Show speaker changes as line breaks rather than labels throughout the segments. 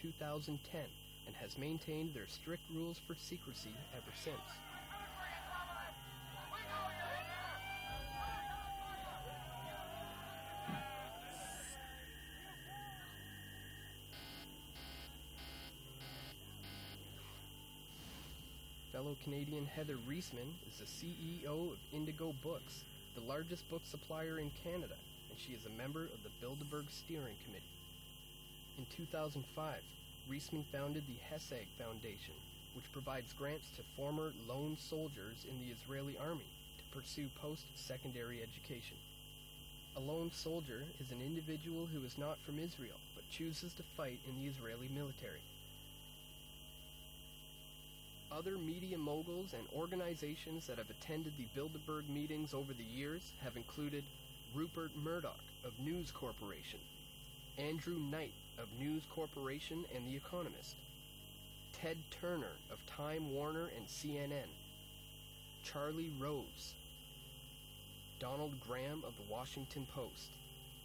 2010 and has maintained their strict rules for secrecy ever since. Fellow Canadian Heather Reisman is the CEO of Indigo Books, the largest book supplier in Canada, and she is a member of the Bilderberg Steering Committee. In 2005, Reisman founded the HESAG Foundation, which provides grants to former lone soldiers in the Israeli army to pursue post-secondary education. A lone soldier is an individual who is not from Israel, but chooses to fight in the Israeli military. Other media moguls and organizations that have attended the Bilderberg meetings over the years have included Rupert Murdoch of News Corporation, Andrew Knight of News Corporation and The Economist, Ted Turner of Time Warner and CNN, Charlie Rose, Donald Graham of The Washington Post,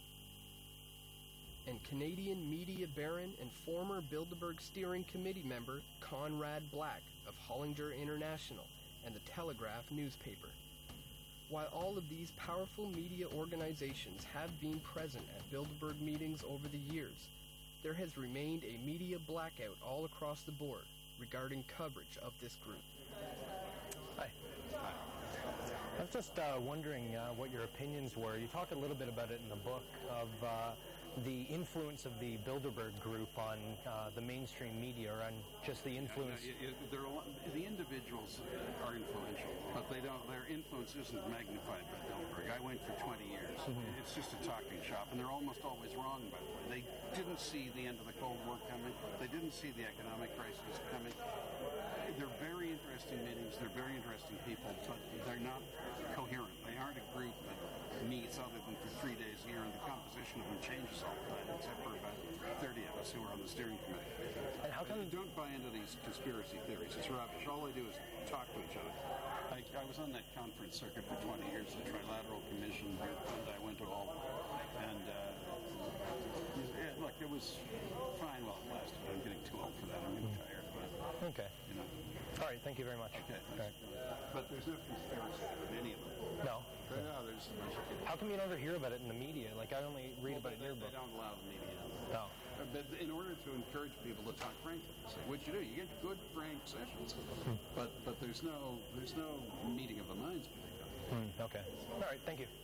and Canadian media baron and former Bilderberg Steering Committee member Conrad Black of Hollinger International and the Telegraph newspaper. While all of these powerful media organizations have been present at Bilderberg meetings over the years, there has remained a media blackout all across the board regarding coverage of this group.
Hi. I was just wondering what your opinions were. You talk a little bit about it in the book of the influence of the Bilderberg group on the mainstream media, or on just the influence.
The individuals are influential, but their influence isn't magnified by Bilderberg. I went for 20 years. Mm-hmm. It's just a talking shop, and they're almost always wrong, by the way. They didn't see the end of the Cold War coming. They didn't see the economic crisis coming. They're very interesting meetings. They're very interesting people, but they're not coherent. They aren't a group that meets other than for 3 days a year, and the composition of them changes all the time, except for about 30 of us who are on the steering committee.
And how come
don't buy into these conspiracy theories? It's rubbish. All they do is talk to each other. I was on that conference circuit for 20 years, the Trilateral Commission, and I went to all of them. And look, it was fine while it lasted. I'm getting too old for that. I'm getting tired. But,
okay.
You know.
All right. Thank you very much.
Okay.
All right.
But there's no conspiracy in any of them.
No.
No, there's.
How come you never hear about it in the media? Like, I only read about it in your book.
They don't allow the media.
No.
But in order to encourage people to talk frankly, so what you do, you get good frank sessions, but there's no meeting of the minds being done.
Okay. All right. Thank you.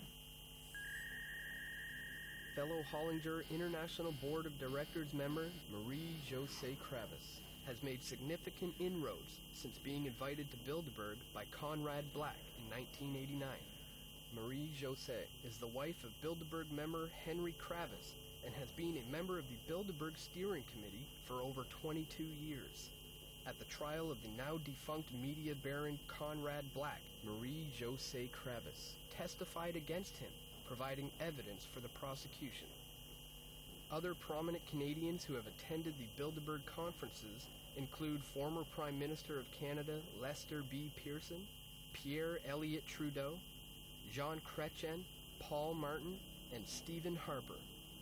Fellow Hollinger International Board of Directors member Marie-Josée Kravis has made significant inroads since being invited to Bilderberg by Conrad Black in 1989. Marie-Josée is the wife of Bilderberg member Henry Kravis and has been a member of the Bilderberg Steering Committee for over 22 years. At the trial of the now-defunct media baron Conrad Black, Marie-Josée Kravis testified against him, providing evidence for the prosecution. Other prominent Canadians who have attended the Bilderberg conferences include former Prime Minister of Canada Lester B. Pearson, Pierre Elliott Trudeau, Jean Chrétien, Paul Martin, and Stephen Harper.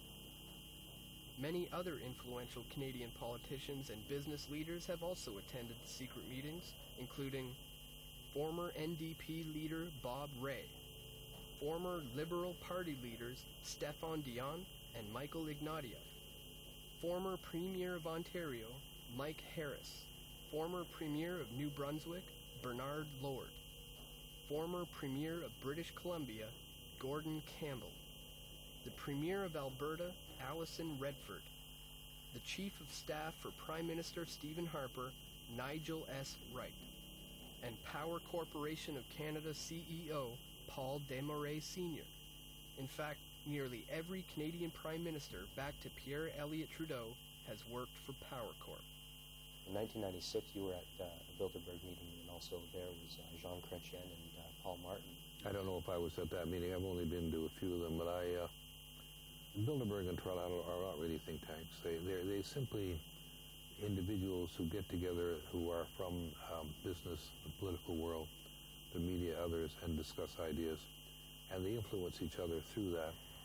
Many other influential Canadian politicians and business leaders have also attended the secret meetings, including former NDP leader Bob Rae, former Liberal Party leaders Stéphane Dion and Michael Ignatieff, former Premier of Ontario Mike Harris, former Premier of New Brunswick Bernard Lord, former Premier of British Columbia Gordon Campbell, the Premier of Alberta Alison Redford, the Chief of Staff for Prime Minister Stephen Harper Nigel S. Wright, and Power Corporation of Canada CEO Paul Desmarais Sr. In fact, nearly every Canadian Prime Minister back to Pierre Elliott Trudeau has worked for Power Corp.
In 1996, you were at the Bilderberg meeting, and also there was Jean Chrétien and Paul Martin.
I don't know if I was at that meeting. I've only been to a few of them, but Bilderberg and Trilateral are not really think tanks. They simply individuals who get together who are from business, the political world, the media, others, and discuss ideas. And they influence each other through that.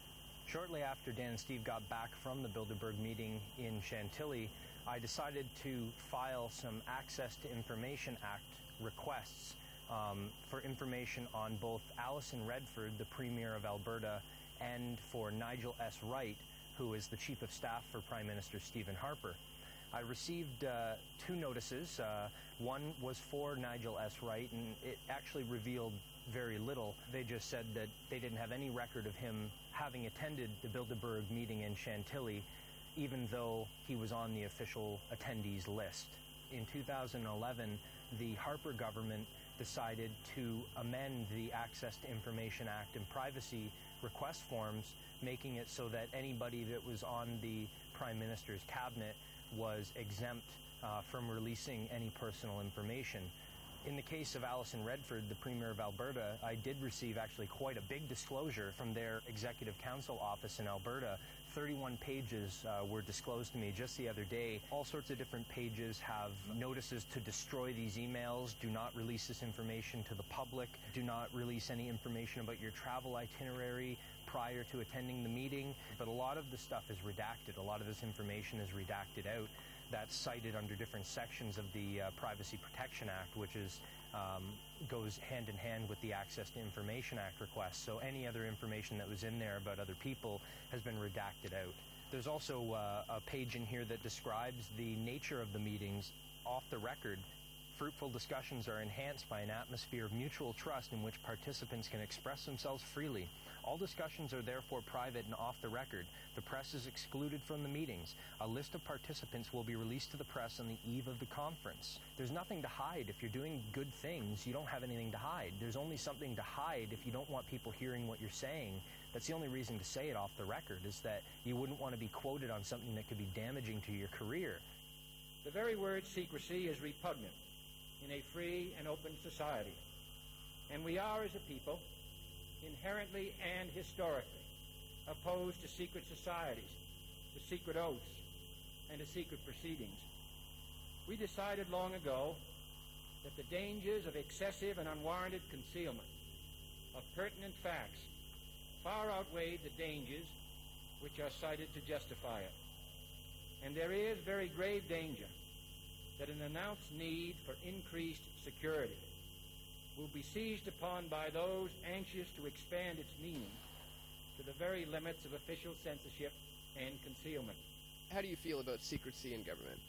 Shortly after Dan and Steve got back from the Bilderberg meeting in Chantilly, I decided to file some Access to Information Act requests for information on both Alison Redford, the Premier of Alberta, and for Nigel S. Wright, who is the Chief of Staff for Prime Minister Stephen Harper. I received 2 notices. One was for Nigel S. Wright, and it actually revealed very little. They just said that they didn't have any record of him having attended the Bilderberg meeting in Chantilly, even though he was on the official attendees list. In 2011, the Harper government decided to amend the Access to Information Act and privacy request forms, making it so that anybody that was on the Prime Minister's cabinet was exempt from releasing any personal information. In the case of Alison Redford, the Premier of Alberta, I did receive actually quite a big disclosure from their Executive Council office in Alberta. 31 pages were disclosed to me just the other day. All sorts of different pages have notices to destroy these emails, do not release this information to the public, do not release any information about your travel itinerary prior to attending the meeting. But a lot of the stuff is redacted. A lot of this information is redacted out. That's cited under different sections of the Privacy Protection Act, which is goes hand in hand with the Access to Information Act request. So any other information that was in there about other people has been redacted out. There's also a page in here that describes the nature of the meetings off the record. Fruitful discussions are enhanced by an atmosphere of mutual trust in which participants can express themselves freely. All discussions are therefore private and off the record. The press is excluded from the meetings. A list of participants will be released to the press on the eve of the conference. There's nothing to hide. If you're doing good things, you don't have anything to hide. There's only something to hide if you don't want people hearing what you're saying. That's the only reason to say it off the record, is that you wouldn't want to be quoted on something that could be damaging to your career.
The very word secrecy is repugnant in a free and open society. And we are, as a people, inherently and historically opposed to secret societies, to secret oaths, and to secret proceedings. We decided long ago that the dangers of excessive and unwarranted concealment of pertinent facts far outweighed the dangers which are cited to justify it. And there is very grave danger that an announced need for increased security will be seized upon by those anxious to expand its meaning to the very limits of official censorship and concealment.
How do you feel about secrecy in government?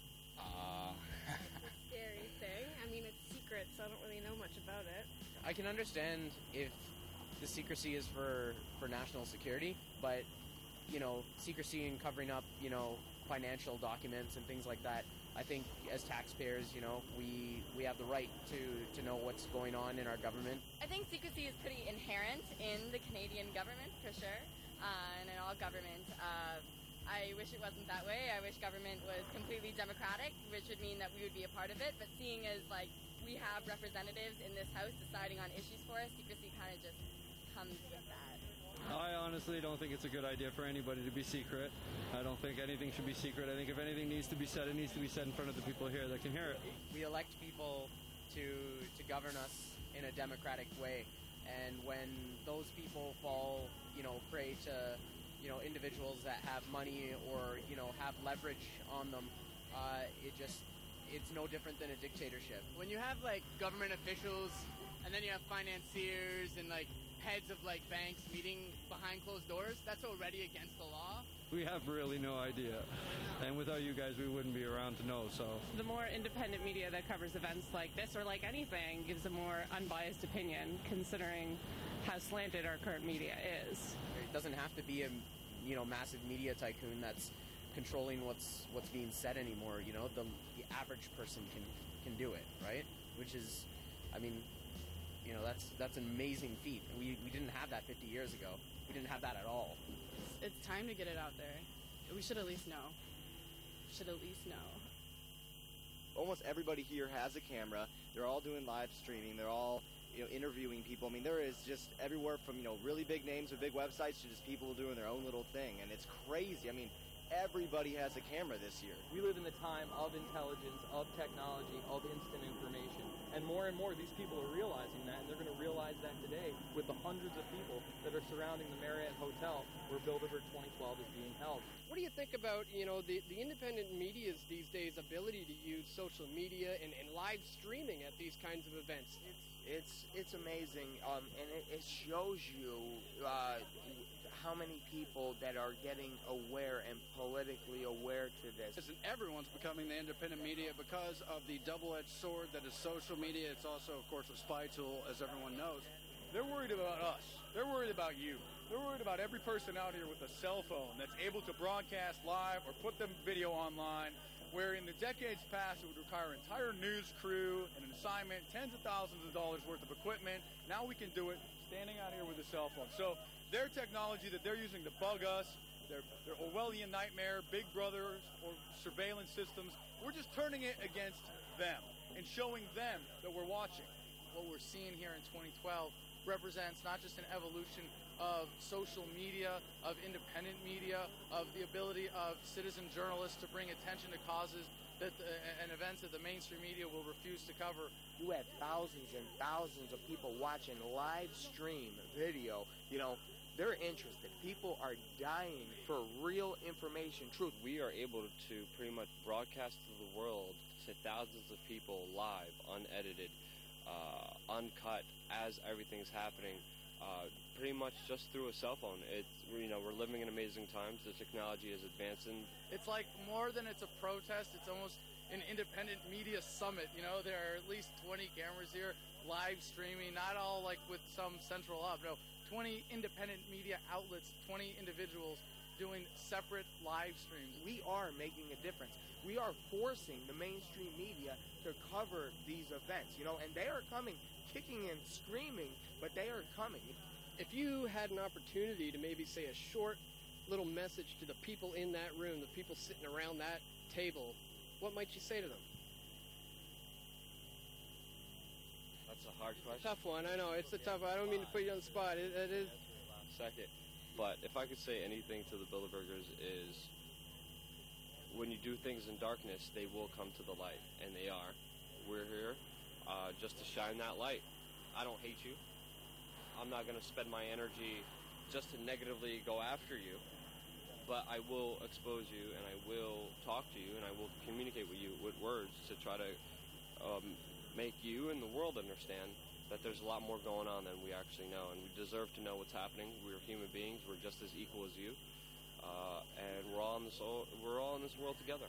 It's a scary thing. I mean, it's secret, so I don't really know much about it.
I can understand if the secrecy is for national security, but, you know, secrecy in covering up, you know, financial documents and things like that, I think as taxpayers, you know, we have the right to know what's going on in our government.
I think secrecy is pretty inherent in the Canadian government, for sure, and in all government. I wish it wasn't that way. I wish government was completely democratic, which would mean that we would be a part of it. But seeing as, like, we have representatives in this House deciding on issues for us, secrecy kind of just comes with that.
I honestly don't think it's a good idea for anybody to be secret. I don't think anything should be secret. I think if anything needs to be said, it needs to be said in front of the people here that can hear it.
We elect people to govern us in a democratic way, and when those people fall, you know, prey to, you know, individuals that have money or, you know, have leverage on them, it's no different than a dictatorship.
When you have, like, government officials, and then you have financiers and, like, heads of, like, banks meeting behind closed doors, that's already against the law.
We have really no idea. And without you guys, we wouldn't be around to know, so.
The more independent media that covers events like this or like anything gives a more unbiased opinion, considering how slanted our current media is.
It doesn't have to be a, you know, massive media tycoon that's controlling what's being said anymore. You know, the average person can do it, right? Which is, I mean, you know, that's an amazing feat. We didn't have that 50 years ago. We didn't have that at all.
It's time to get it out there. We should at least know.
Almost everybody here has a camera. They're all doing live streaming. They're all, you know, interviewing people. I mean, there is just everywhere from, you know, really big names with big websites to just people doing their own little thing. And it's crazy. I mean, everybody has a camera this year.
We live in the time of intelligence, of technology, of instant information. And more these people are realizing that, and they're going to realize that today with the hundreds of people that are surrounding the Marriott Hotel where Bilderberg 2012 is being held.
What do you think about, the independent media's these days ability to use social media and live streaming at these kinds of events?
It's amazing, and it shows you how many people that are getting aware and politically aware to this.
Listen, everyone's becoming the independent media because of the double-edged sword that is social media. It's also, of course, a spy tool, as everyone knows.
They're worried about us. They're worried about you. They're worried about every person out here with a cell phone that's able to broadcast live or put them video online, where in the decades past it would require an entire news crew and an assignment, tens of thousands of dollars worth of equipment. Now we can do it standing out here with a cell phone. So their technology that they're using to bug us, their Orwellian nightmare, Big Brother or surveillance systems, we're just turning it against them and showing them that we're watching.
What we're seeing here in 2012 represents not just an evolution of social media, of independent media, of the ability of citizen journalists to bring attention to causes and events that the mainstream media will refuse to cover.
You had thousands and thousands of people watching live stream video. They're interested. People are dying for real information, truth.
We are able to pretty much broadcast to the world to thousands of people live, unedited, uncut, as everything's happening, pretty much just through a cell phone. We're living in amazing times. The technology is advancing.
It's like more than it's a protest. It's almost an independent media summit. There are at least 20 cameras here, live streaming, not all like with some central hub. No, 20 independent media outlets, 20 individuals doing separate live streams.
We are making a difference. We are forcing the mainstream media to cover these events, and they are coming, kicking and screaming, but they are coming.
If you had an opportunity to maybe say a short little message to the people in that room, the people sitting around that table, what might you say to them?
That's a hard question.
Tough one, I know. It's a tough one. I don't mean to put you on the spot. It is.
Second. But if I could say anything to the Bilderbergers is, when you do things in darkness, they will come to the light, and they are. We're here just to shine that light. I don't hate you. I'm not going to spend my energy just to negatively go after you, but I will expose you, and I will talk to you, and I will communicate with you with words to try to make you and the world understand that there's a lot more going on than we actually know, and we deserve to know what's happening. We're human beings. We're just as equal as you, and we're all in this world together.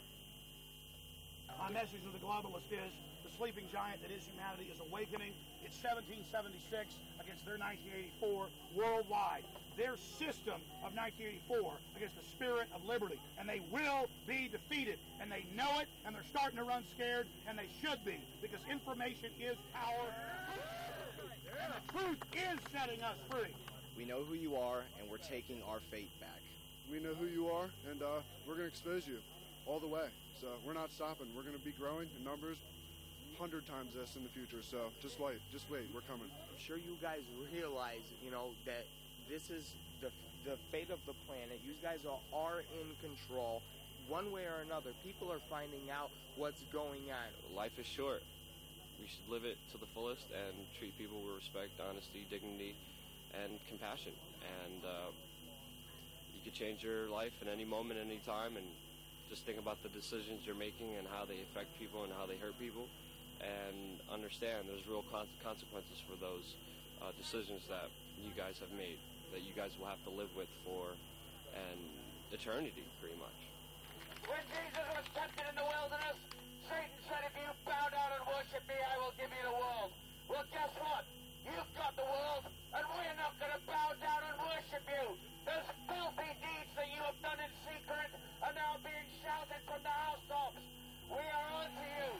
My message to the globalist is the sleeping giant that is humanity is awakening. It's 1776 against their 1984 worldwide. Their system of 1984 against the spirit of liberty. And they will be defeated. And they know it, and they're starting to run scared, and they should be, because information is power. And the truth is setting us free.
We know who you are, and we're taking our fate back.
We know who you are, and we're going to expose you all the way. So we're not stopping. We're going to be growing in numbers 100 times this in the future. So just wait. We're coming.
I'm sure you guys realize, that this is the fate of the planet. You guys are in control. One way or another, people are finding out what's going on.
Life is short. We should live it to the fullest and treat people with respect, honesty, dignity, and compassion. And you could change your life at any moment, any time, and just think about the decisions you're making and how they affect people and how they hurt people, and understand there's real consequences for those decisions that you guys have made, that you guys will have to live with for an eternity, pretty much.
When Jesus was tempted in the wilderness, Satan said, if you bow down and worship me, I will give you the world. Well, guess what? You've got the world, and we're not going to bow down and worship you. Those filthy deeds that you have done in secret are now being shouted from the housetops. We are on to you.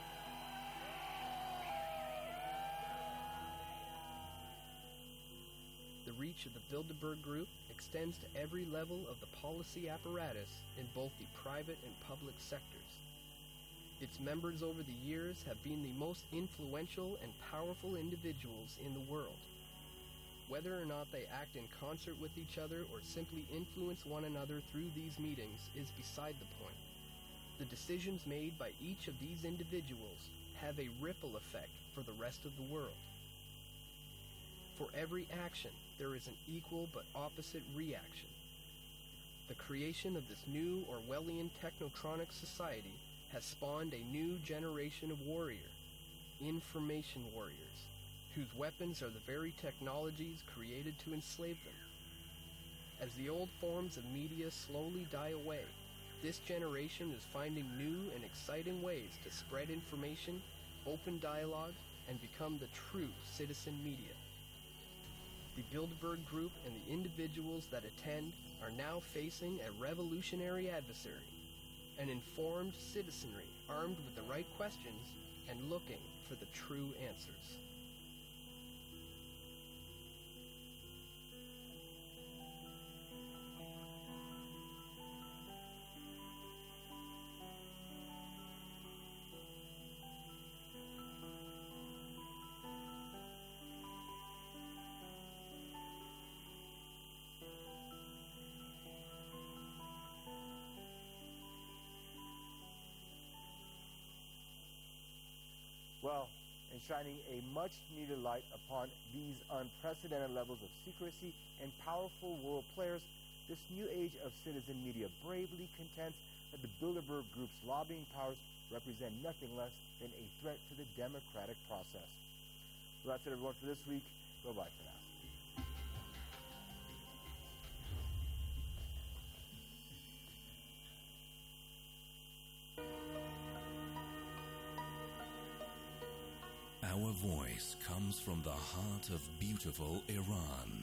The reach of the Bilderberg Group extends to every level of the policy apparatus in both the private and public sectors. Its members over the years have been the most influential and powerful individuals in the world. Whether or not they act in concert with each other or simply influence one another through these meetings is beside the point. The decisions made by each of these individuals have a ripple effect for the rest of the world. For every action, there is an equal but opposite reaction. The creation of this new Orwellian technotronic society has spawned a new generation of warrior, information warriors, whose weapons are the very technologies created to enslave them. As the old forms of media slowly die away, this generation is finding new and exciting ways to spread information, open dialogue, and become the true citizen media. The Bilderberg Group and the individuals that attend are now facing a revolutionary adversary, an informed citizenry armed with the right questions and looking for the true answers.
Well, and shining a much-needed light upon these unprecedented levels of secrecy and powerful world players, this new age of citizen media bravely contends that the Bilderberg Group's lobbying powers represent nothing less than a threat to the democratic process. Well, that's it, everyone, for this week. Bye-bye for now.
Our voice comes from the heart of beautiful Iran.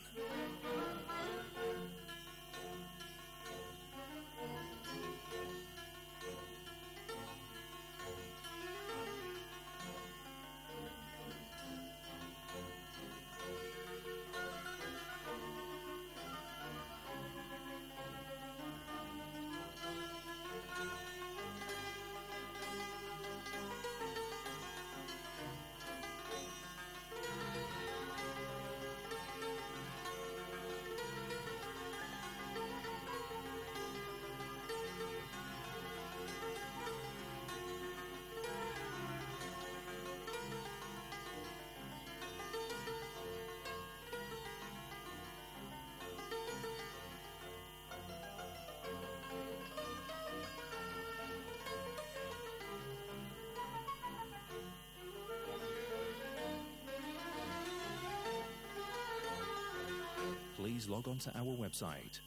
Please log on to our website,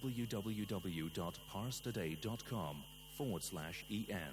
www.parstoday.com/en.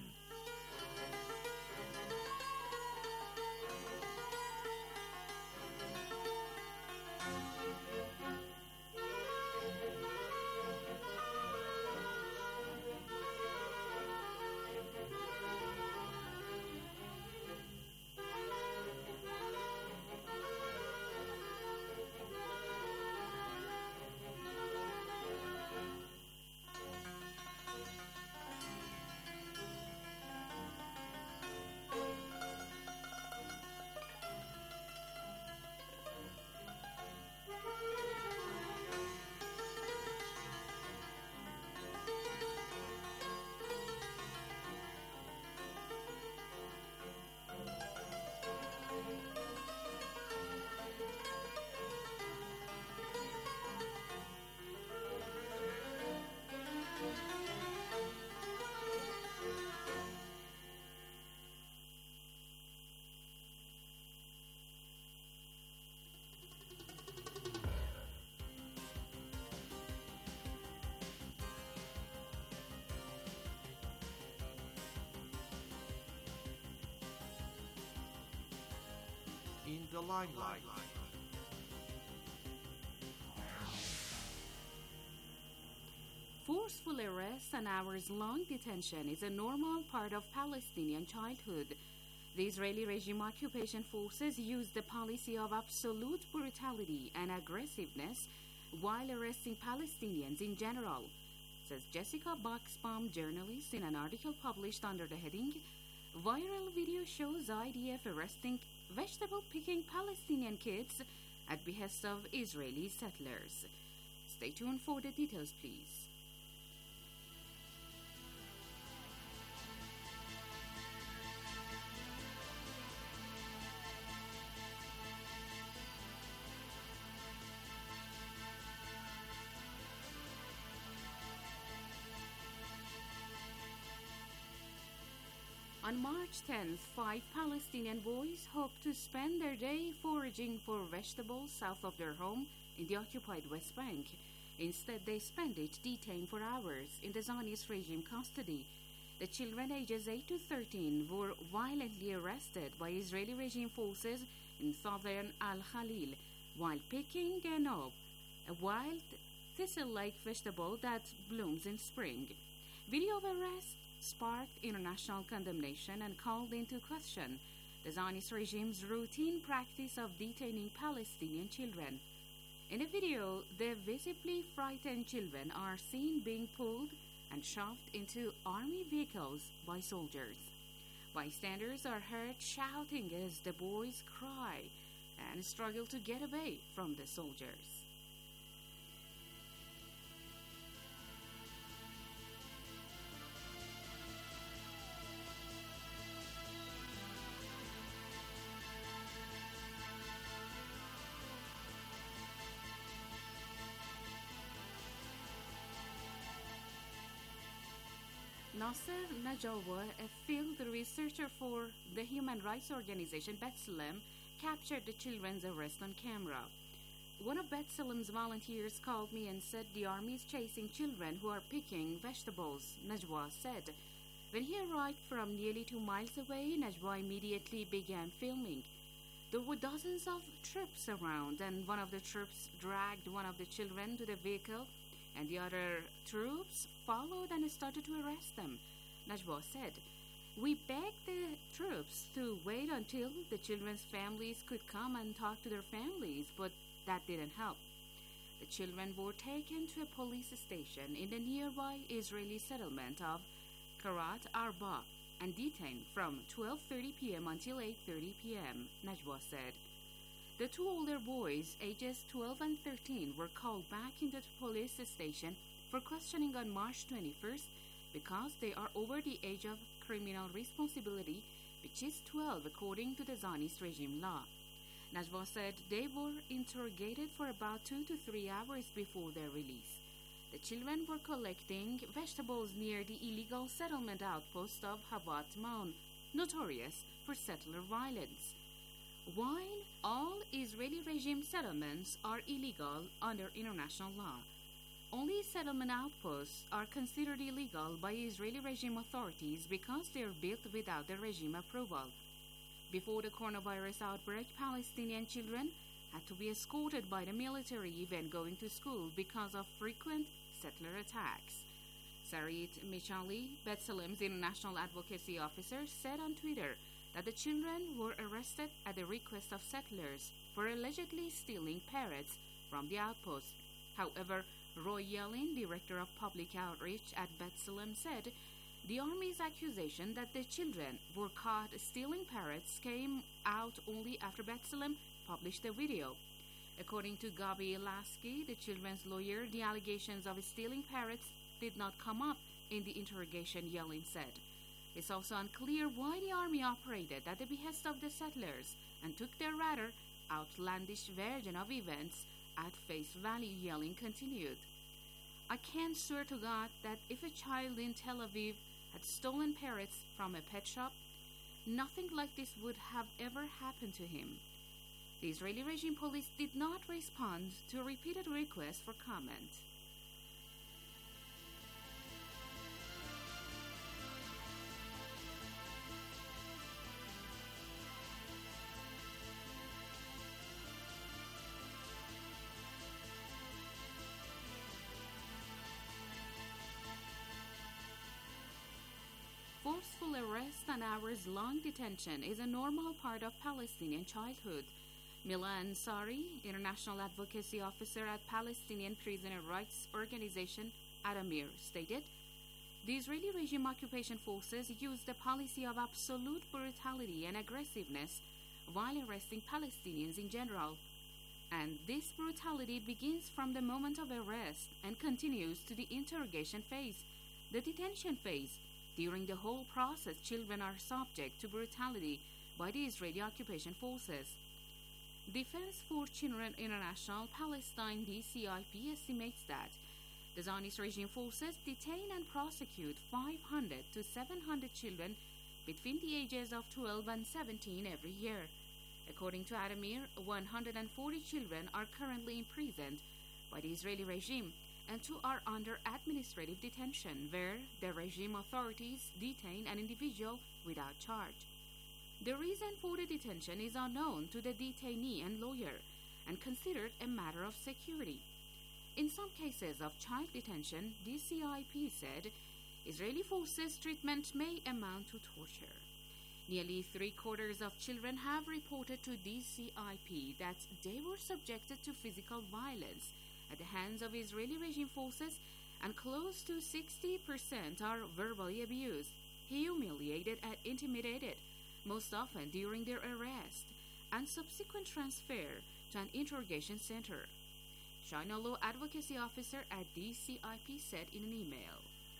In the limelight.
Forceful arrest and hours-long detention is a normal part of Palestinian childhood. The Israeli regime occupation forces use the policy of absolute brutality and aggressiveness while arresting Palestinians in general, says Jessica Buxbaum, journalist, in an article published under the heading, "Viral video shows IDF arresting vegetable-picking Palestinian kids at behest of Israeli settlers. Stay tuned for the details, please. On March 10th, 5 Palestinian boys hoped to spend their day foraging for vegetables south of their home in the occupied West Bank. Instead, they spent it detained for hours in the Zionist regime custody. The children ages 8 to 13 were violently arrested by Israeli regime forces in southern Al-Khalil while picking genob, a wild thistle-like vegetable that blooms in spring. Video of arrest sparked international condemnation and called into question the Zionist regime's routine practice of detaining Palestinian children. In the video, the visibly frightened children are seen being pulled and shoved into army vehicles by soldiers. Bystanders are heard shouting as the boys cry and struggle to get away from the soldiers. Nasser Najawa, a field researcher for the human rights organization B'Tselem, captured the children's arrest on camera. One of B'Tselem's volunteers called me and said the army is chasing children who are picking vegetables, Najwa said. When he arrived from nearly 2 miles away, Najwa immediately began filming. There were dozens of troops around, and one of the troops dragged one of the children to the vehicle, and the other troops followed and started to arrest them. Najwa said, "We begged the troops to wait until the children's families could come and talk to their families, but that didn't help." The children were taken to a police station in the nearby Israeli settlement of Karat Arba and detained from 12:30 p.m. until 8:30 p.m., Najwa said. The 2 older boys, ages 12 and 13, were called back into the police station for questioning on March 21st because they are over the age of criminal responsibility, which is 12 according to the Zionist regime law. Najwa said they were interrogated for about 2 to 3 hours before their release. The children were collecting vegetables near the illegal settlement outpost of Havat Maon, notorious for settler violence. While all Israeli regime settlements are illegal under international law, only settlement outposts are considered illegal by Israeli regime authorities because they are built without the regime approval. Before the coronavirus outbreak, Palestinian children had to be escorted by the military when going to school because of frequent settler attacks. Sarit Michali, B'Tselem's international advocacy officer, said on Twitter that the children were arrested at the request of settlers for allegedly stealing parrots from the outpost. However, Roy Yellin, director of public outreach at B'Tselem, said the army's accusation that the children were caught stealing parrots came out only after B'Tselem published the video. According to Gabi Lasky, the children's lawyer, the allegations of stealing parrots did not come up in the interrogation, Yellin said. It's also unclear why the army operated at the behest of the settlers and took their rather outlandish version of events at face value, Yellin continued. "I can swear to God that if a child in Tel Aviv had stolen parrots from a pet shop, nothing like this would have ever happened to him." The Israeli regime police did not respond to repeated requests for comment. Forceful arrest and hours-long detention is a normal part of Palestinian childhood. Mila Ansari, international advocacy officer at Palestinian prisoner rights organization Adamir, stated, "The Israeli regime occupation forces used a policy of absolute brutality and aggressiveness while arresting Palestinians in general. And this brutality begins from the moment of arrest and continues to the interrogation phase, the detention phase. During the whole process, children are subject to brutality by the Israeli occupation forces. Defense for Children International Palestine DCIP estimates that the Zionist regime forces detain and prosecute 500 to 700 children between the ages of 12 and 17 every year. According to Adamir, 140 children are currently imprisoned by the Israeli regime, and 2 are under administrative detention, where the regime authorities detain an individual without charge. The reason for the detention is unknown to the detainee and lawyer, and considered a matter of security. In some cases of child detention, DCIP said Israeli forces' treatment may amount to torture. Nearly 3/4 of children have reported to DCIP that they were subjected to physical violence at the hands of Israeli regime forces, and close to 60% are verbally abused, humiliated, and intimidated, most often during their arrest and subsequent transfer to an interrogation center. China Law Advocacy Officer at DCIP said in an email.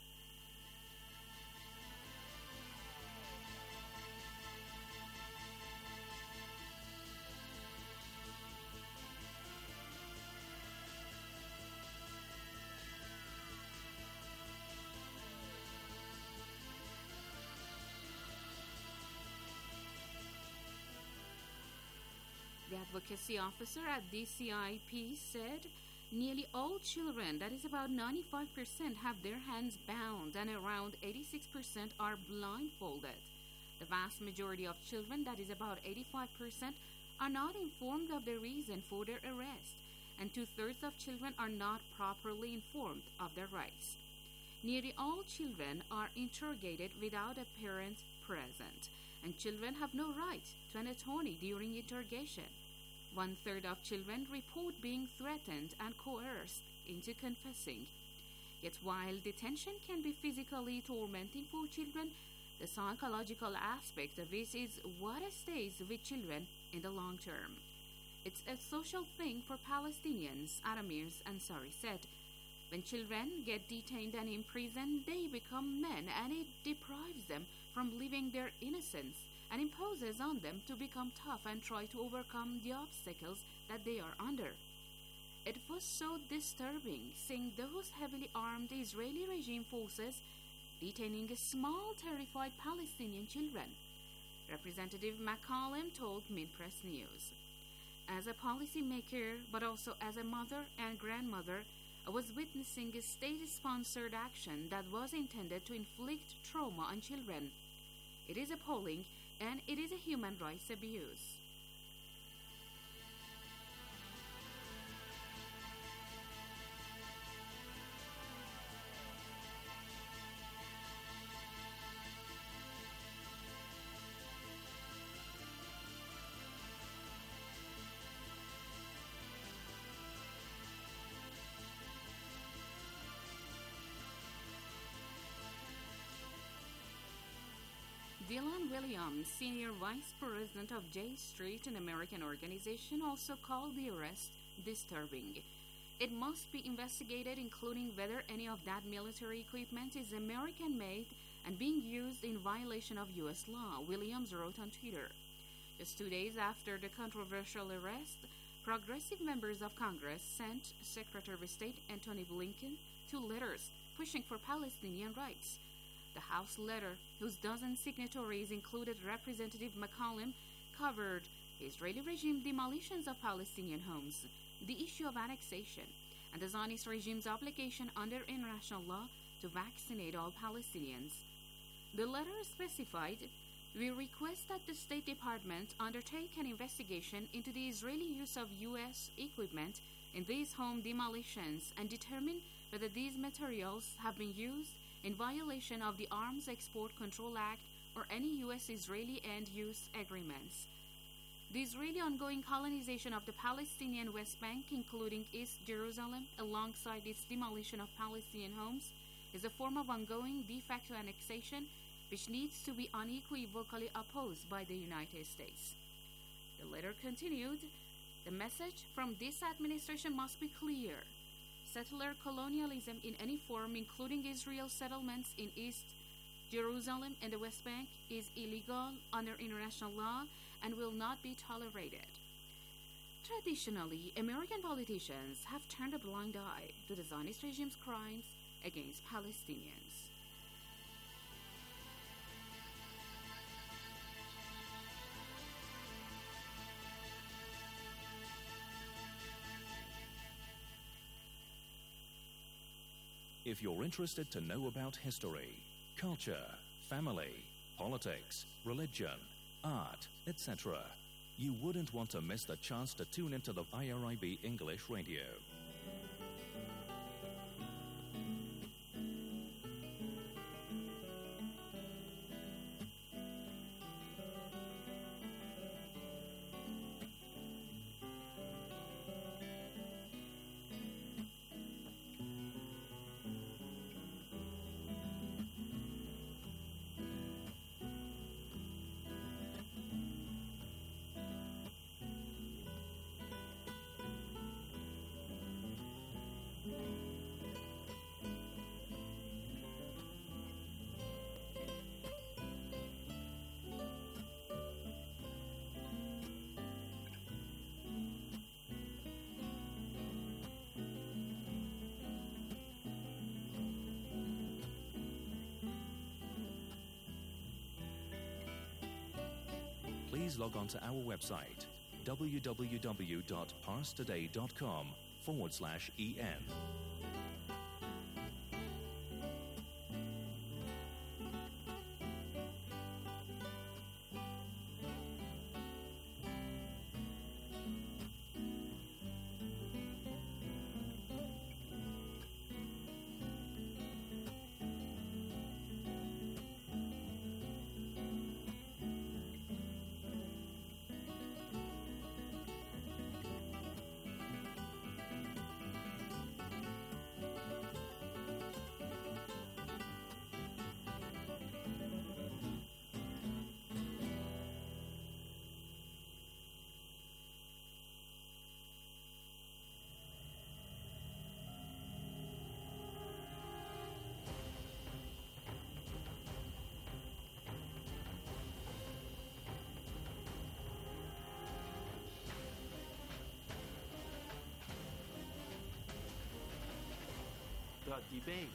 The advocacy officer at DCIP said nearly all children, that is about 95%, have their hands bound and around 86% are blindfolded. The vast majority of children, that is about 85%, are not informed of the reason for their arrest, and 2/3 of children are not properly informed of their rights. Nearly all children are interrogated without a parent present, and children have no right to an attorney during interrogation. 1/3 of children report being threatened and coerced into confessing. Yet while detention can be physically tormenting for children, the psychological aspect of it is what stays with children in the long term. It's a social thing for Palestinians, Adamir Ansari said. When children get detained and imprisoned, they become men, and it deprives them from living their innocence and imposes on them to become tough and try to overcome the obstacles that they are under. It was so disturbing seeing those heavily armed Israeli regime forces detaining small, terrified Palestinian children. Representative McCallum told Minpress News. As a policymaker, but also as a mother and grandmother, I was witnessing a state-sponsored action that was intended to inflict trauma on children. It is appalling, and it is a human rights abuse. Dylan Williams, Senior Vice President of J Street, an American organization, also called the arrest disturbing. It must be investigated, including whether any of that military equipment is American-made and being used in violation of U.S. law, Williams wrote on Twitter. Just 2 days after the controversial arrest, progressive members of Congress sent Secretary of State Antony Blinken 2 letters pushing for Palestinian rights. The House letter, whose dozen signatories included Representative McCallum, covered Israeli regime demolitions of Palestinian homes, the issue of annexation, and the Zionist regime's obligation under international law to vaccinate all Palestinians. The letter specified, "We request that the State Department undertake an investigation into the Israeli use of U.S. equipment in these home demolitions and determine whether these materials have been used in violation of the Arms Export Control Act or any U.S.-Israeli end-use agreements. The Israeli ongoing colonization of the Palestinian West Bank, including East Jerusalem, alongside its demolition of Palestinian homes, is a form of ongoing de facto annexation which needs to be unequivocally opposed by the United States." The letter continued, The message from this administration must be clear. Settler colonialism in any form, including Israel's settlements in East Jerusalem and the West Bank, is illegal under international law and will not be tolerated. Traditionally, American politicians have turned a blind eye to the Zionist regime's crimes against Palestinians.
If you're interested to know about history, culture, family, politics, religion, art, etc., you wouldn't want to miss the chance to tune into the IRIB English Radio. Please log on to our website, www.parstoday.com/en.
The debate.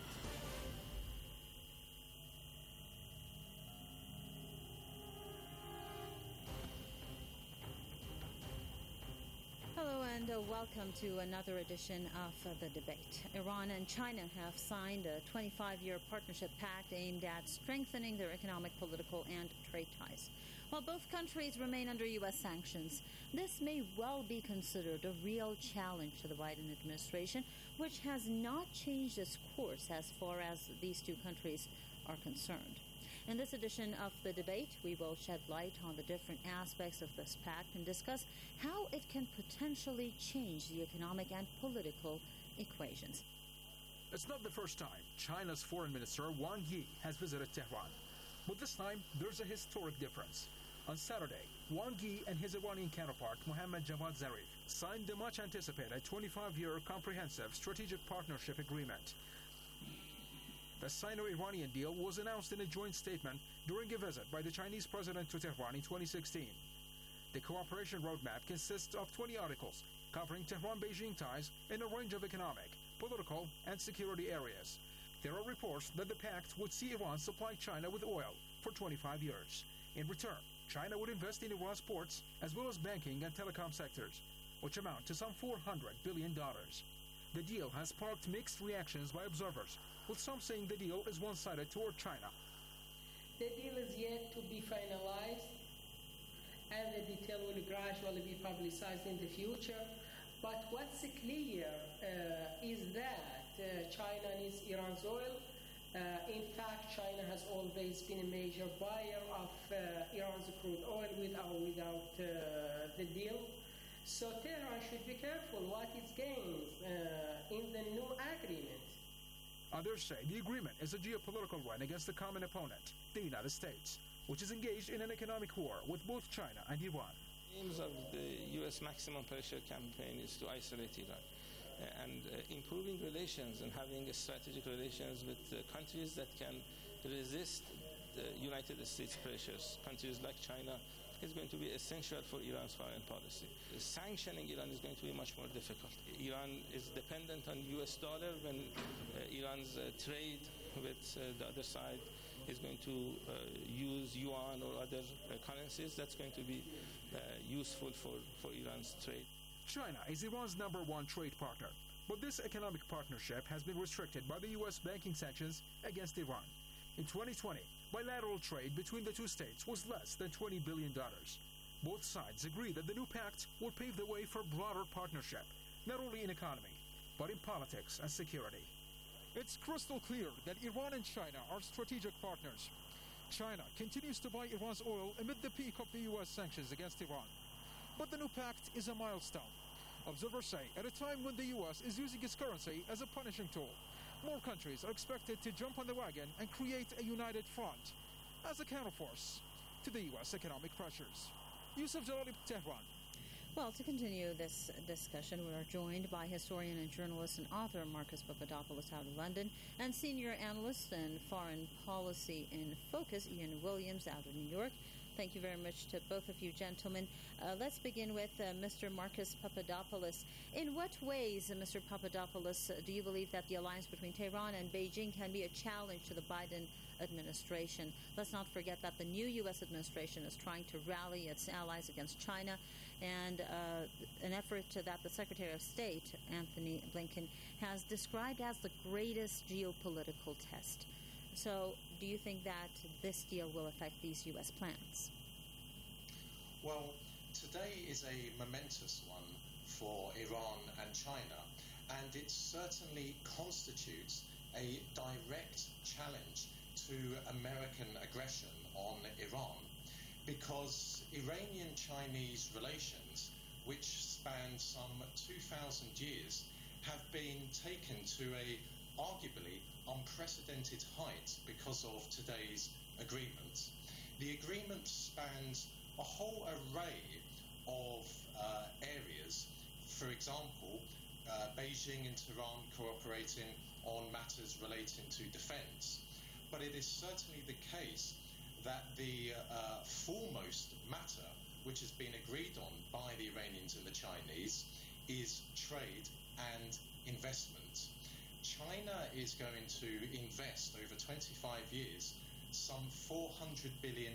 Hello and welcome to another edition of The Debate. Iran and China have signed a 25-year partnership pact aimed at strengthening their economic, political, and trade ties. While both countries remain under U.S. sanctions, this may well be considered a real challenge to the Biden administration, which has not changed its course as far as these two countries are concerned. In this edition of The Debate, we will shed light on the different aspects of this pact and discuss how it can potentially change the economic and political equations.
It's not the first time China's Foreign Minister Wang Yi has visited Tehran. But this time, there's a historic difference. On Saturday, Wang Yi and his Iranian counterpart, Mohammad Javad Zarif, signed the much-anticipated 25-year comprehensive strategic partnership agreement. The Sino-Iranian deal was announced in a joint statement during a visit by the Chinese president to Tehran in 2016. The cooperation roadmap consists of 20 articles covering Tehran-Beijing ties in a range of economic, political, and security areas. There are reports that the pact would see Iran supply China with oil for 25 years. In return, China would invest in Iran's ports as well as banking and telecom sectors, which amount to some $400 billion. The deal has sparked mixed reactions by observers, with some saying the deal is one-sided toward China.
The deal is yet to be finalized, and the detail will gradually be publicized in the future. But what's clear is that China needs Iran's oil. In fact, China has always been a major buyer of Iran's crude oil with or without the deal. So Tehran should be careful what it gains in the new agreement.
Others say the agreement is a geopolitical one against a common opponent, the United States, which is engaged in an economic war with both China and Iran.
The aims of the U.S. maximum pressure campaign is to isolate Iran. And improving relations and having strategic relations with countries that can resist the United States pressures, countries like China, is going to be essential for Iran's foreign policy. Sanctioning Iran is going to be much more difficult. Iran is dependent on US dollar. When Iran's trade with the other side is going to use yuan or other currencies, that's going to be useful for Iran's trade.
China is Iran's #1 trade partner, but this economic partnership has been restricted by the U.S. banking sanctions against Iran. In 2020, bilateral trade between the two states was less than $20 billion. Both sides agree that the new pact will pave the way for broader partnership, not only in economy, but in politics and security.
It's crystal clear that Iran and China are strategic partners. China continues to buy Iran's oil amid the peak of the U.S. sanctions against Iran. But the new pact is a milestone. Observers say at a time when the U.S. is using its currency as a punishing tool, more countries are expected to jump on the wagon and create a united front as a counterforce to the U.S. economic pressures. Yusuf Jalali, Tehran.
Well, to continue this discussion, we are joined by historian and journalist and author Marcus Papadopoulos out of London and senior analyst in foreign policy in Focus, Ian Williams out of New York. Thank you very much to both of you gentlemen. Let's begin with Mr. Marcus Papadopoulos. In what ways, Mr. Papadopoulos, do you believe that the alliance between Tehran and Beijing can be a challenge to the Biden administration? Let's not forget that the new U.S. administration is trying to rally its allies against China, and an effort that the Secretary of State, Antony Blinken, has described as the greatest geopolitical test. So, do you think that this deal will affect these U.S. plans?
Well, today is a momentous one for Iran and China, and it certainly constitutes a direct challenge to American aggression on Iran, because Iranian-Chinese relations, which span some 2,000 years, have been taken to a arguably unprecedented height because of today's agreement. The agreement spans a whole array of areas. For example, Beijing and Tehran cooperating on matters relating to defense. But it is certainly the case that the foremost matter which has been agreed on by the Iranians and the Chinese is trade and investment. China is going to invest over 25 years some $400 billion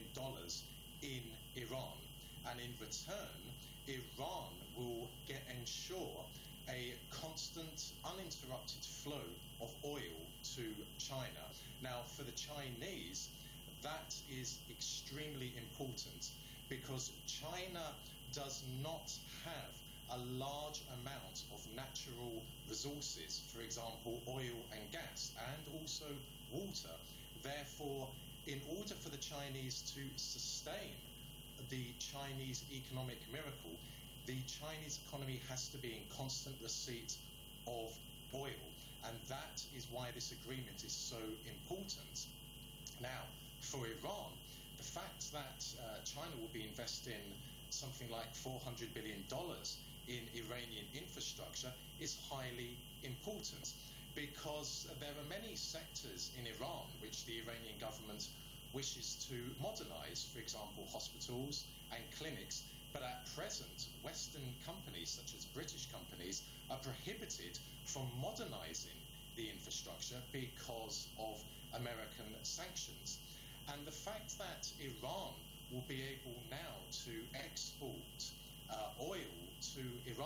in Iran, and in return Iran will ensure a constant, uninterrupted flow of oil to China. Now, for the Chinese, that is extremely important because China does not have a large amount of natural resources, for example, oil and gas, and also water. Therefore, in order for the Chinese to sustain the Chinese economic miracle, the Chinese economy has to be in constant receipt of oil. And that is why this agreement is so important. Now, for Iran, the fact that China will be investing something like $400 billion in Iranian infrastructure is highly important, because there are many sectors in Iran which the Iranian government wishes to modernize, for example, hospitals and clinics, but at present, Western companies, such as British companies, are prohibited from modernizing the infrastructure because of American sanctions. And the fact that Iran will be able now to export oil to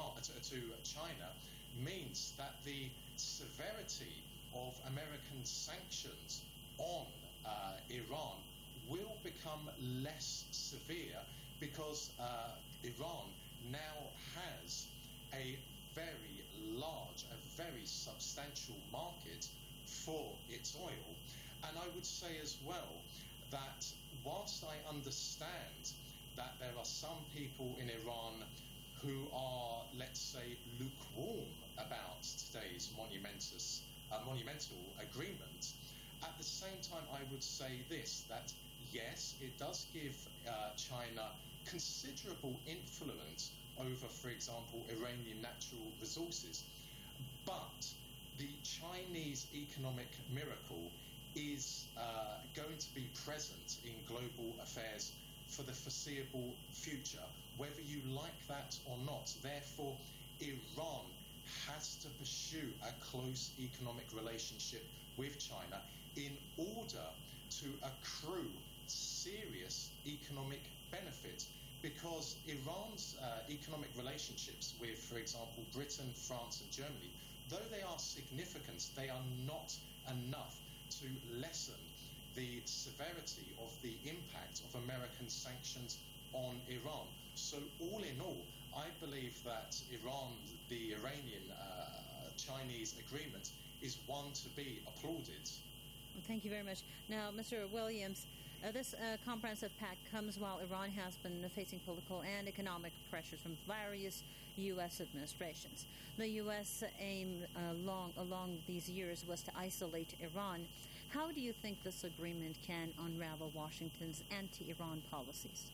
China means that the severity of American sanctions on Iran will become less severe, because Iran now has a very large, a very substantial market for its oil. And I would say as well that whilst I understand that there are some people in Iran who are, let's say, lukewarm about today's monumental agreement, at the same time I would say this, that yes, it does give China considerable influence over, for example, Iranian natural resources. But the Chinese economic miracle is going to be present in global affairs for the foreseeable future, whether you like that or not. Therefore, Iran has to pursue a close economic relationship with China in order to accrue serious economic benefit, because Iran's economic relationships with, for example, Britain, France and Germany, though they are significant, they are not enough to lessen the severity of the impact of American sanctions on Iran. So all in all, I believe that the Iranian-Chinese agreement is one to be applauded.
Thank you very much. Now, Mr. Williams, this comprehensive pact comes while Iran has been facing political and economic pressures from various U.S. administrations. The U.S. aim along these years was to isolate Iran. How do you think this agreement can unravel Washington's anti-Iran policies?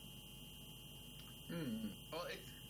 Well,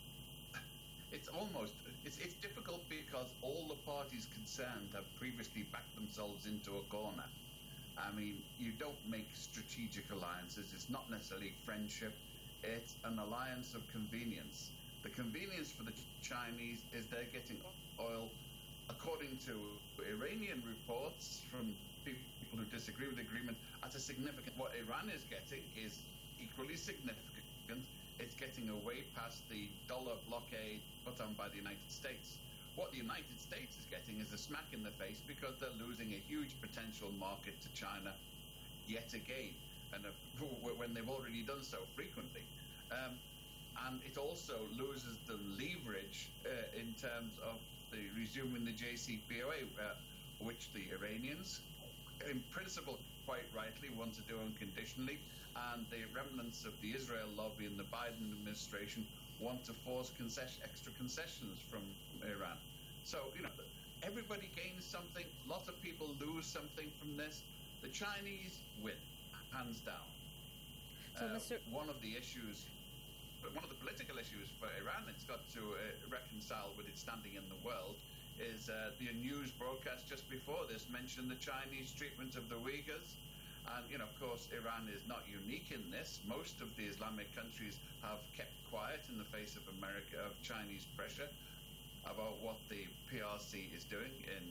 it's difficult because all the parties concerned have previously backed themselves into a corner. I mean, you don't make strategic alliances. It's not necessarily friendship. It's an alliance of convenience. The convenience for the Chinese is they're getting oil, according to Iranian reports from people who disagree with the agreement, at a significant. What Iran is getting is equally significant. It's getting away past the dollar blockade put on by the United States. What the United States is getting is a smack in the face because they're losing a huge potential market to China yet again, and when they've already done so frequently. And it also loses the leverage in terms of the resuming the JCPOA, which the Iranians, in principle, quite rightly want to do unconditionally, and the remnants of the Israel lobby and the Biden administration want to force extra concessions from Iran. So, everybody gains something. Lots of people lose something from this. The Chinese win, hands down. So, one of the political issues for Iran it's got to reconcile with its standing in the world is the news broadcast just before this mentioned the Chinese treatment of the Uyghurs. And, of course, Iran is not unique in this. Most of the Islamic countries have kept quiet in the face of Chinese pressure about what the PRC is doing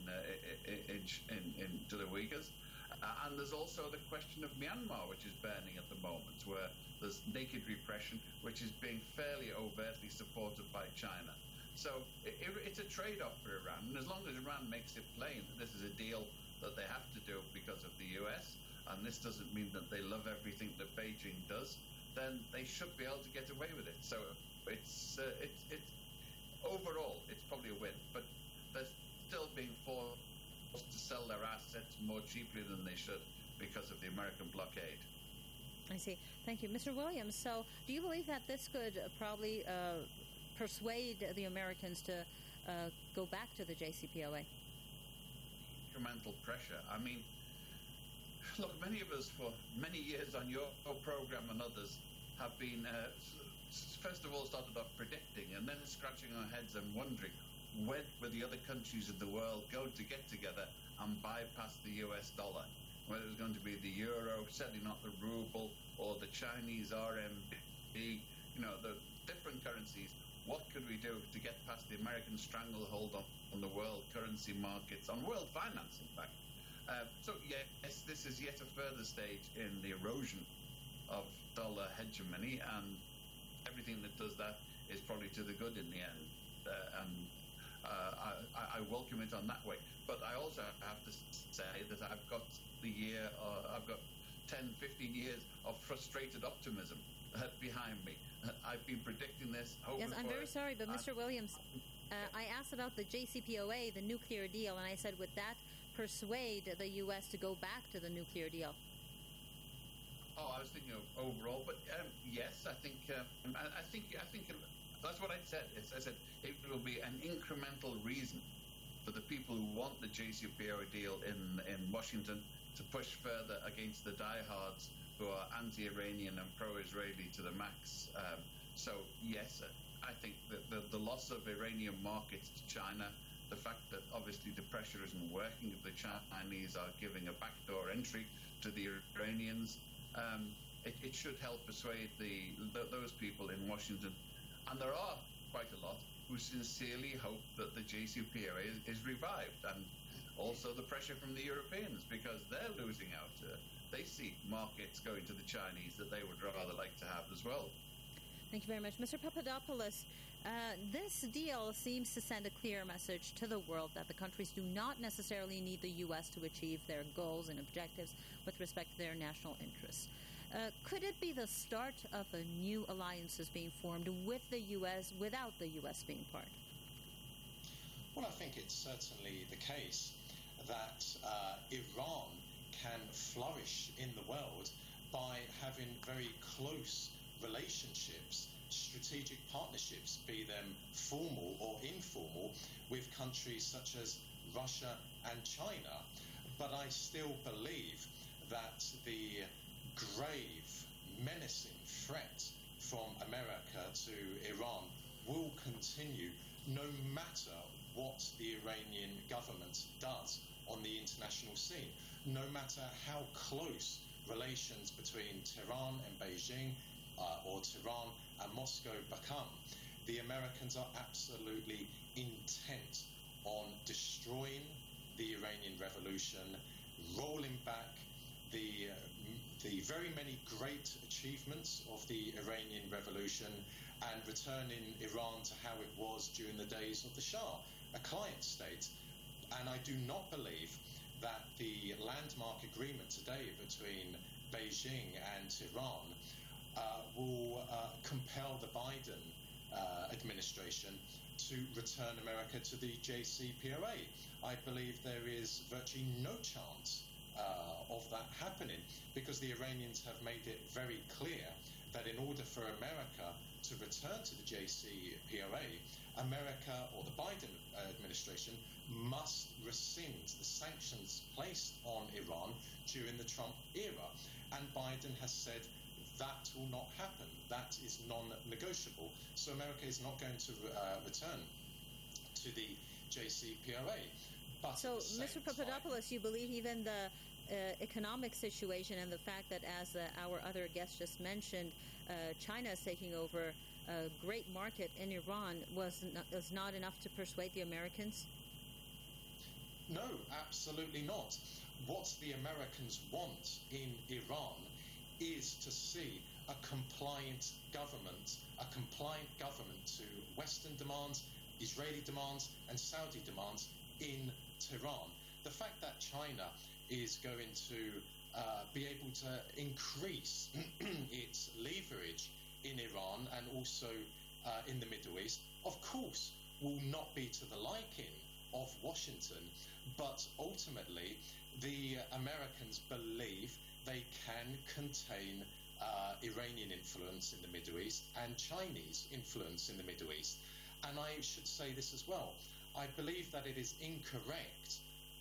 to the Uyghurs. And there's also the question of Myanmar, which is burning at the moment, where there's naked repression, which is being fairly overtly supported by China. So it's a trade-off for Iran. And as long as Iran makes it plain that this is a deal that they have to do because of the US, and this doesn't mean that they love everything that Beijing does, then they should be able to get away with it. So it's overall, it's probably a win, but they're still being forced to sell their assets more cheaply than they should because of the American blockade.
I see. Thank you. Mr. Williams, so do you believe that this could probably persuade the Americans to go back to the JCPOA?
Incremental pressure. I mean, look, many of us for many years on your program and others have been, first of all, started off predicting and then scratching our heads and wondering when will the other countries of the world go to get together and bypass the US dollar? Whether it was going to be the euro, certainly not the ruble, or the Chinese RMB, the different currencies. What could we do to get past the American stranglehold on the world currency markets, on world finance, in fact? So, yes, this is yet a further stage in the erosion of dollar hegemony, and everything that does that is probably to the good in the end. I welcome it on that way. But I also have to say that I've got 10, 15 years of frustrated optimism behind me. I've been predicting this.
Yes, I'm very sorry, but Mr. Williams, I asked about the JCPOA, the nuclear deal, and I said, would that persuade the U.S. to go back to the nuclear deal?
Oh, I was thinking of overall, but yes, I think that's what I said. I said it will be an incremental reason for the people who want the JCPOA deal in Washington to push further against the diehards who are anti-Iranian and pro-Israeli to the max. So yes, I think that the loss of Iranian markets to China, the fact that obviously the pressure isn't working, if the Chinese are giving a backdoor entry to the Iranians, it should help persuade those people in Washington. And there are quite a lot who sincerely hope that the JCPOA is revived, and also the pressure from the Europeans, because they're losing out. They see markets going to the Chinese that they would rather like to have as well.
Thank you very much. Mr. Papadopoulos, this deal seems to send a clear message to the world that the countries do not necessarily need the U.S. to achieve their goals and objectives with respect to their national interests. Could it be the start of a new alliances being formed with the U.S. without the U.S. being part?
Well, I think it's certainly the case that Iran can flourish in the world by having very close relationships, strategic partnerships, be them formal or informal, with countries such as Russia and China. But I still believe that the grave, menacing threat from America to Iran will continue no matter what the Iranian government does on the international scene, no matter how close relations between Tehran and Beijing or Tehran and Moscow become. The Americans are absolutely intent on destroying the Iranian Revolution, rolling back the very many great achievements of the Iranian Revolution, and returning Iran to how it was during the days of the Shah, a client state. And I do not believe that the landmark agreement today between Beijing and Tehran will compel the Biden administration to return America to the JCPOA. I believe there is virtually no chance of that happening, because the Iranians have made it very clear that in order for America to return to the JCPOA, America, or the Biden administration, must rescind the sanctions placed on Iran during the Trump era. And Biden has said that will not happen. That is non-negotiable. So America is not going to return to the JCPOA. But
so, Mr. Papadopoulos, you believe even the economic situation and the fact that, as our other guest just mentioned, China is taking over a great market in Iran was not enough to persuade the Americans?
No, absolutely not. What the Americans want in Iran is to see a compliant government to Western demands, Israeli demands, and Saudi demands in Tehran. The fact that China is going to be able to increase its leverage in Iran and also in the Middle East, of course, will not be to the liking of Washington, but ultimately the Americans believe they can contain Iranian influence in the Middle East and Chinese influence in the Middle East. And I should say this as well. I believe that it is incorrect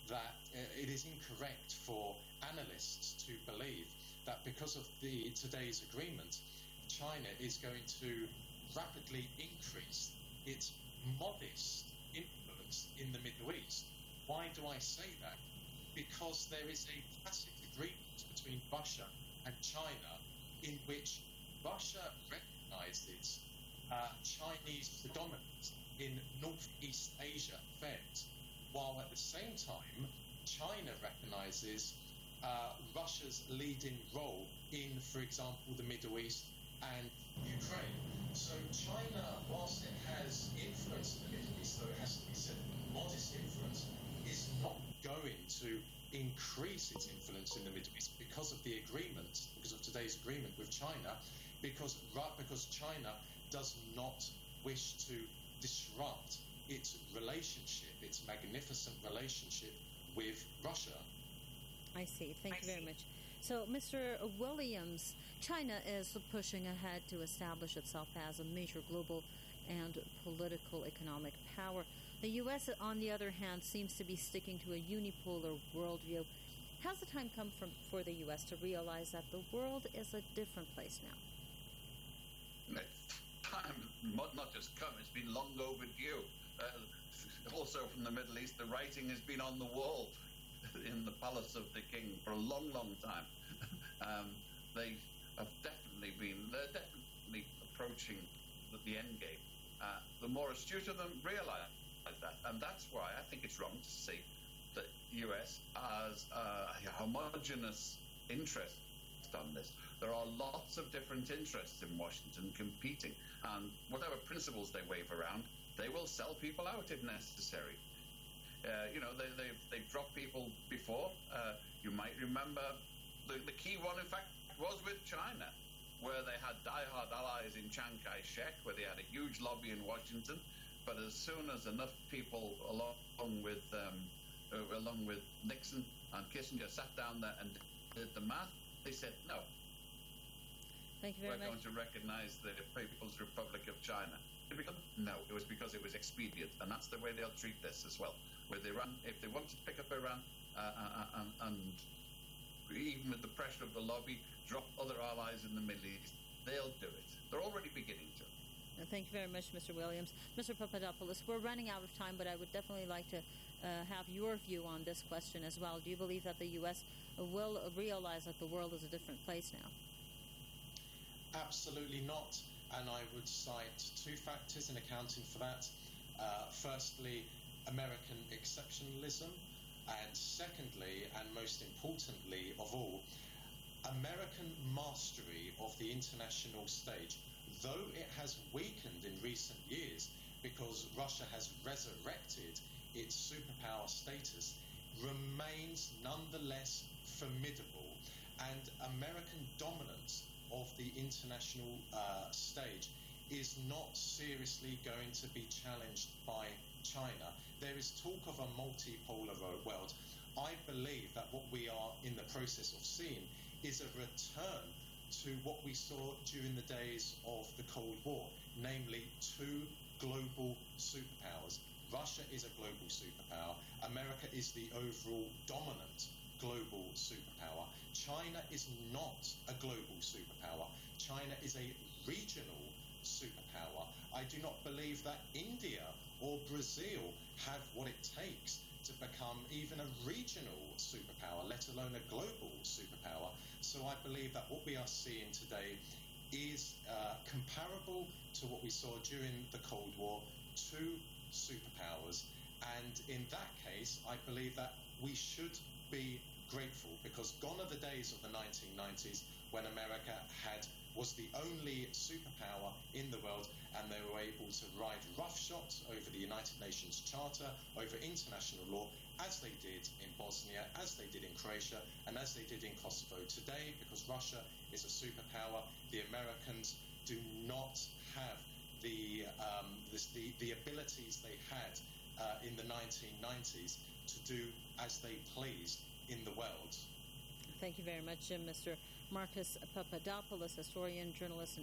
for analysts to believe that because of today's agreement, China is going to rapidly increase its modest influence in the Middle East. Why do I say that? Because there is a tacit agreement between Russia and China in which Russia recognizes Chinese predominance in Northeast Asia affairs, while at the same time China recognizes Russia's leading role in, for example, the Middle East and Ukraine. So China, whilst it has influence in the Middle East, though it has to be said, modest influence, is not going to increase its influence in the Middle East because of the agreement, because of today's agreement with China, because China does not wish to disrupt its relationship, its magnificent relationship with Russia.
I see. Thank you very much. So, Mr. Williams, China is pushing ahead to establish itself as a major global and political economic power. The U.S., on the other hand, seems to be sticking to a unipolar worldview. Has the time come for the U.S. to realize that the world is a different place now?
Time not just come, it's been long overdue. Also from the Middle East, the writing has been on the wall in the palace of the king for a long, long time. They're definitely approaching the end game. The more astute of them realize that, and that's why I think it's wrong to see the U.S. as a homogenous interest on this. There are lots of different interests in Washington competing, and whatever principles they wave around, they will sell people out if necessary. They've dropped people before. You might remember the key one, in fact, was with China, where they had diehard allies in Chiang Kai-shek, where they had a huge lobby in Washington. But as soon as enough people, along with Nixon and Kissinger, sat down there and did the math, they said no.
Thank you very much.
We're going to recognize the People's Republic of China. No, it was because it was expedient, and that's the way they'll treat this as well. With Iran, if they want to pick up Iran, and even with the pressure of the lobby, drop other allies in the Middle East, they'll do it. They're already beginning to.
Thank you very much, Mr. Williams. Mr. Papadopoulos, we're running out of time, but I would definitely like to have your view on this question as well. Do you believe that the U.S. will realize that the world is a different place now?
Absolutely not. And I would cite two factors in accounting for that. Firstly, American exceptionalism, and secondly, and most importantly of all, American mastery of the international stage. Though it has weakened in recent years because Russia has resurrected its superpower status, remains nonetheless formidable, and American dominance of the international stage is not seriously going to be challenged by China. There is talk of a multipolar world. I believe that what we are in the process of seeing is a return to what we saw during the days of the Cold War, namely two global superpowers. Russia is a global superpower. America is the overall dominant global superpower. China is not a global superpower. China is a regional superpower. I do not believe that India or Brazil have what it takes to become even a regional superpower, let alone a global superpower. So I believe that what we are seeing today is comparable to what we saw during the Cold War, two superpowers. And in that case, I believe that we should be grateful, because gone are the days of the 1990s when America was the only superpower in the world, and they were able to ride roughshod over the United Nations Charter, over international law, as they did in Bosnia, as they did in Croatia, and as they did in Kosovo. Today, because Russia is a superpower, the Americans do not have the abilities they had in the 1990s to do as they pleased in the world.
Thank you very much, Mr. Marcus Papadopoulos, historian, journalist, and